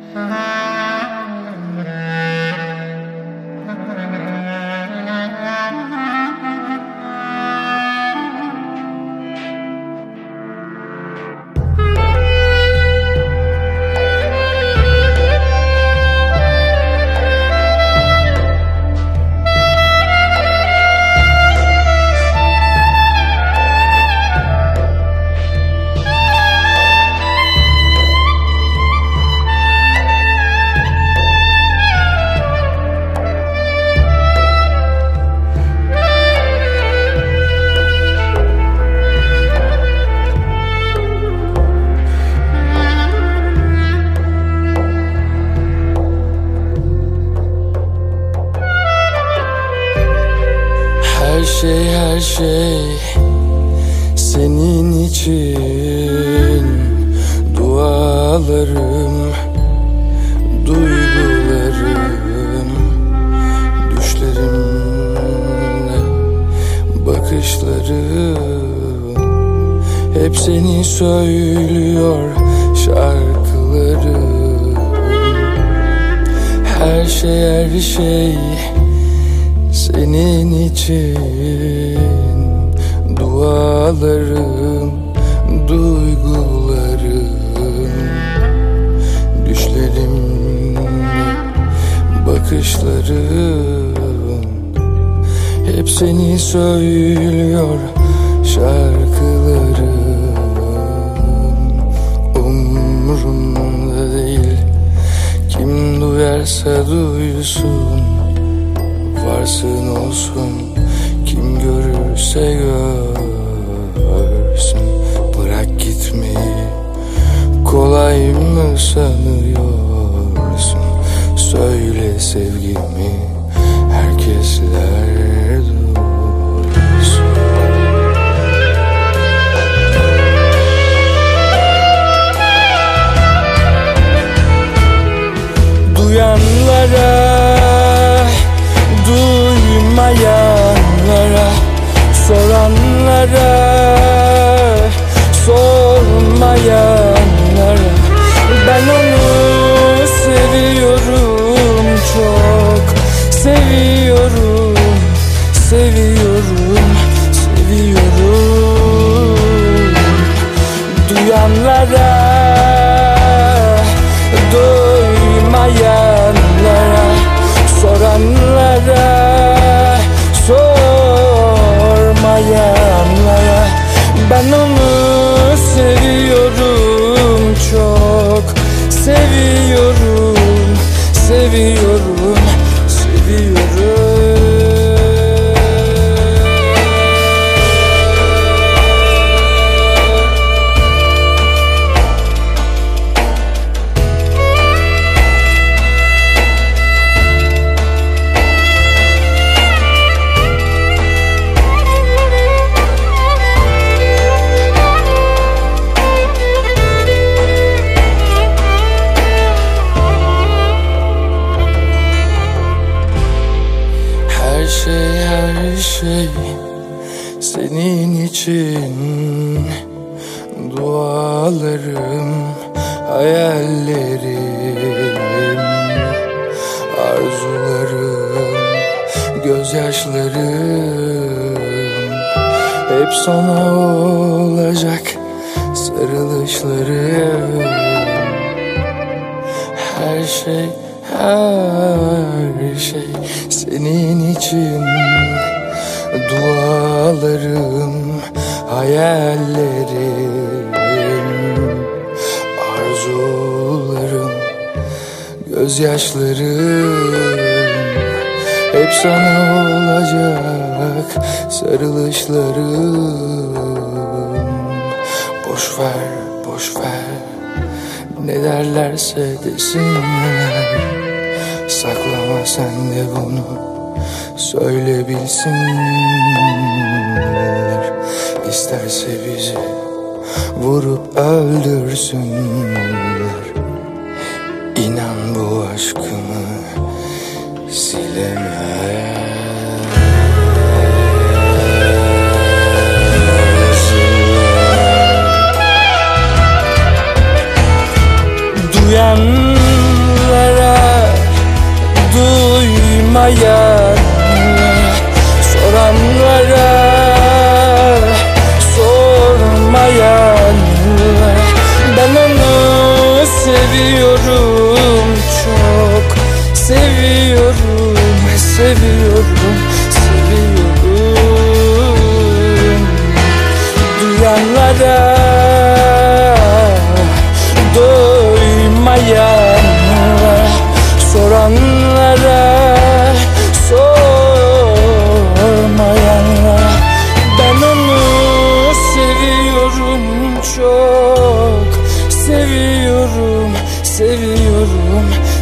Her şey senin için. Dualarım, duygularım, düşlerimle bakışlarım hep seni söylüyor şarkılarım. Her şey senin için. Dualarım, duygularım, düşlerim, bakışlarım hep seni söylüyor şarkılarım. Umurumda değil kim duyarsa duysun, varsın olsun kim görürse görsün. Bırak gitmeyi kolay mı sanıyorsun? Söyle sevgimi herkesler duysun. Duyanlara, duymayanlara, soranlara, sormayanlara, ben onu seviyorum, çok seviyorum, seviyorum, seviyorum. Duyanlara, duymayanlara, soranlara, sormayanlara, ben onu seviyorum, çok seviyorum, seviyorum, seviyorum. Her şey senin için. Dualarım, hayallerim, arzularım, gözyaşlarım hep sana olacak sarılışlarım. Her şey senin için. Dualarım, hayallerim, arzularım, gözyaşlarım hep sana olacak sarılışlarım. Boş ver, boş ver, ne derlerse desinler, saklama sen de bunu, söyle bilsinler. İsterse bizi vurup öldürsünler, İnan bu aşkımı silemez. Duyanlara, soranlara sormayan. Ben onu seviyorum, çok seviyorum, seviyorum, seviyorum. Duyanlara, doymayan, soranlara, sormayanlara. Ben onu seviyorum, çok seviyorum, seviyorum,